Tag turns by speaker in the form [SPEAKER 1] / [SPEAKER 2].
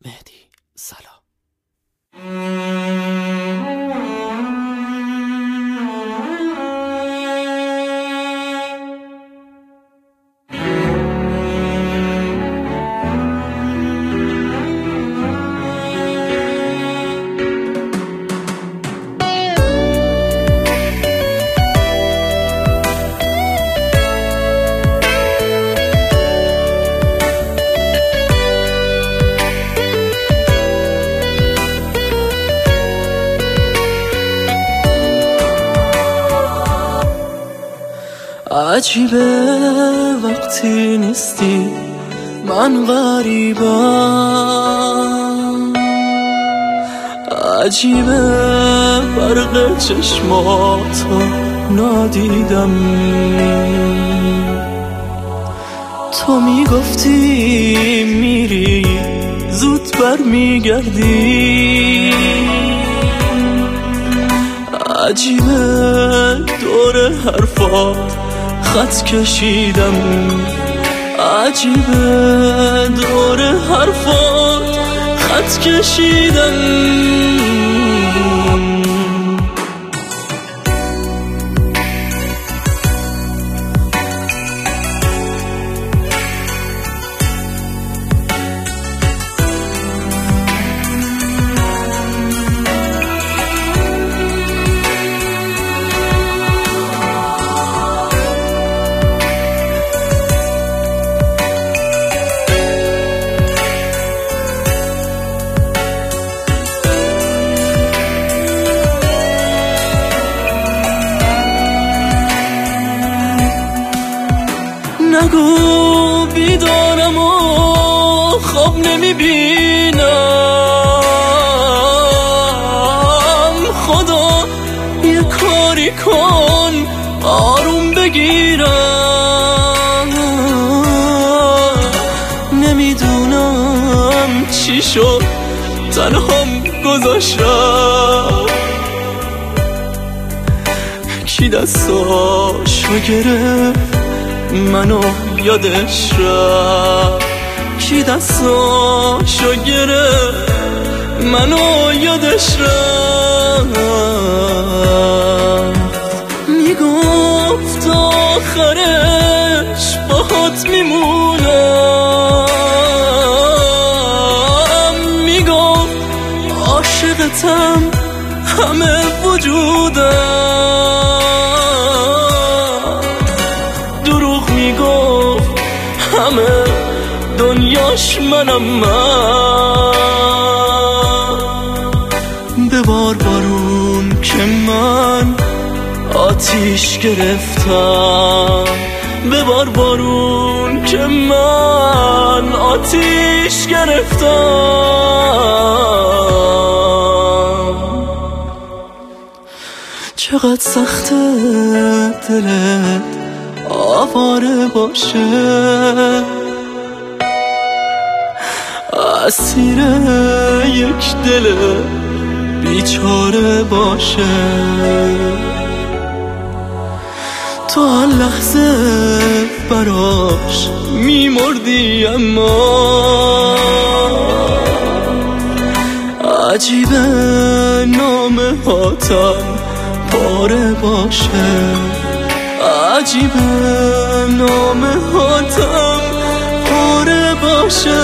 [SPEAKER 1] مهدی سلام. عجیبه وقتی نیستی من غریبم، عجیبه برق چشماتو نادیدم. تو میگفتی میری زود برمیگردی، عجیبه دور حرفات خط کشیدم، عجیبه دور حرفات خط کشیدم. نگو بیدارم و خواب نمیبینم، خدا یه کاری کن آروم بگیرم. نمیدونم چی شد تنهام گذاشتم، کی دستاشو گرفت منو یادش رفت، کی دستاشو گرفت منو یادش رفت. میگفت آخرش باهات میمونم، میگفت عاشقتم همه وجودم، همه دنیاش منم من. ببار بارون که من آتیش گرفتم، ببار بارون که من آتیش گرفتم. چقدر سخته دلت آواره باشه، اسیر یک دل بیچاره باشه. تو هر لحظه براش میمردی، اما عجیبه نامه هاتم پاره باشه، عجیبه نامه هاتم پاره باشه.